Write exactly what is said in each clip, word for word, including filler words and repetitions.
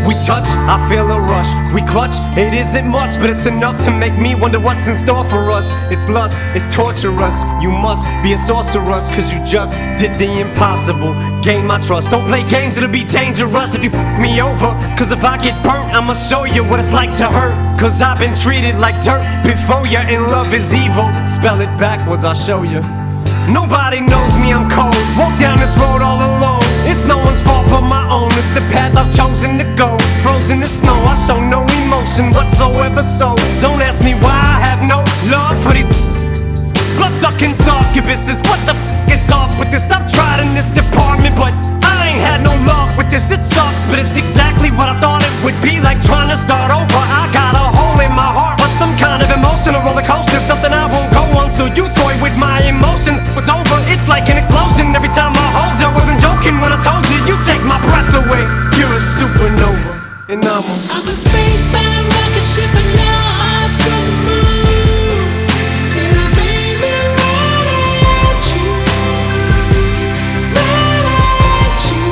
We touch, I feel a rush. We clutch, it isn't much, but it's enough to make me wonder what's in store for us. It's lust, it's torturous. You must be a sorceress, cause you just did the impossible. Gain my trust. Don't play games, it'll be dangerous if you f me over. Cause if I get burnt, I'ma show you what it's like to hurt. Cause I've been treated like dirt before you, and love is evil. Spell it backwards, I'll show you. Nobody knows me, I'm cold. Walk down this road all alone. It's no one's fault but my own. It's the path I've chosen to go. Frozen in snow, I show no emotion whatsoever. So don't ask me why I have no love for these blood-sucking succubuses. What the f*** is off with this? I've tried in this department, but I ain't had no luck with this. It sucks, but it's exactly what I thought it would be. Like trying to start over. I got a hole in my heart, but some kind of emotional roller coaster. Something I won't go on till you toy with my emotions. It's over, it's like an explosion every time I hold you. I wasn't joking when I told you, you take my breath away. You're a supernova, and I'm a I'm a spacebound rocket ship and your heart's the moon. And I made me right at you, right at you.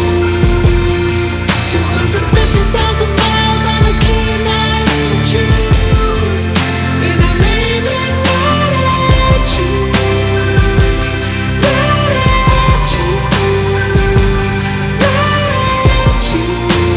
Two hundred fifty thousand miles on a key night in June. And I made me right at you, right at you, right at you.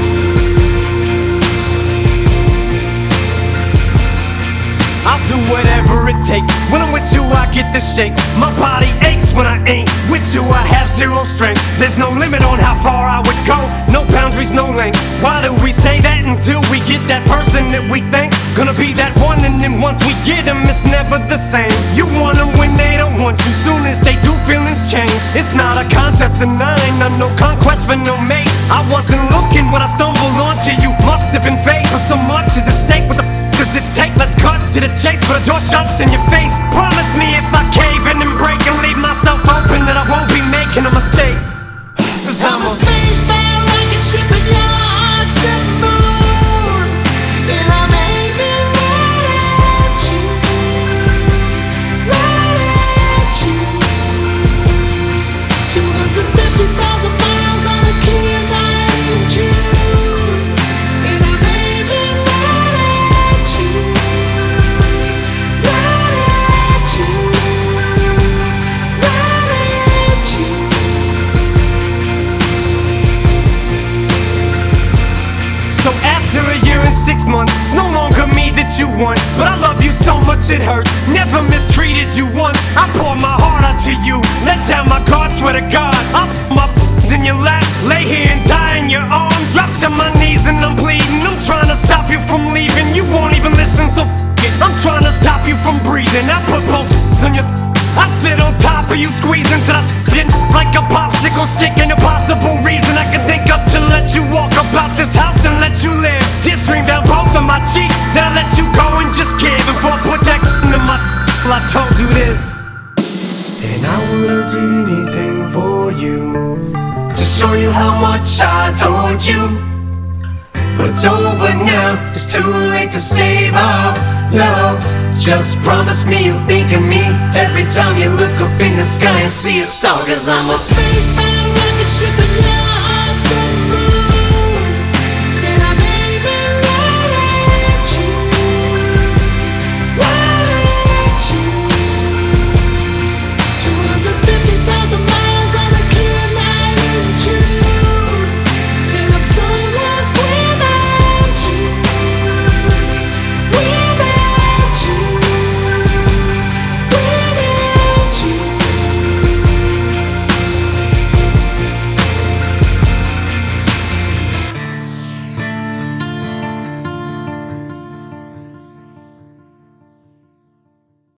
I'll do whatever it takes. When I'm with you, I get the shakes. My body aches when I ain't with you. I have zero strength. There's no limit on how far I would go. No boundaries, no lengths. Why do we say that until we get that person that we think's gonna be that one? And then once we get them, it's never the same. You want them when they don't want you. Soon as they do, feelings change. It's not a contest of nine. I'm no conquest for no mate. I wasn't looking when I stumbled onto you. Must have been fate. But so much at the stake. What the f does it take? Let's cut to the chase, but the door shuts in your face. Promise me if I cave in and break and leave myself open, that I won't be making a mistake. Cause I'm I'm a a spacebound rocket ship and your heart's the moon. And I made me right at you, right at you. Two hundred fifty thousand miles on a key night in June. And I made me right at you, right at you, right at you. So after a year and six months, it's no longer me that you want. But I love you so much it hurts. Never mistreated you once. I poured my heart out to you. Let down my guard, swear to God. I put my f***s in your lap. Lay here and die in your arms. Drop to my knees and I'm bleeding. I'm trying to stop you from leaving. You won't even listen, so f*** it. I'm trying to stop you from breathing. I put both f***s on your th- I sit on top of you, squeezing till I spin like a popsicle stick. Ain't a possible reason I can think of to let you walk about this house and let you live. Tears stream down both of my cheeks. Then I let you go and just give. Before I put that into my well, I told you this. And I would've did anything for you to show you how much I told you. But it's over now, it's too late to save our love. Just promise me you'll think of me every time you look up in the sky and see a star. Cause I'm a Spacebound rocket ship and your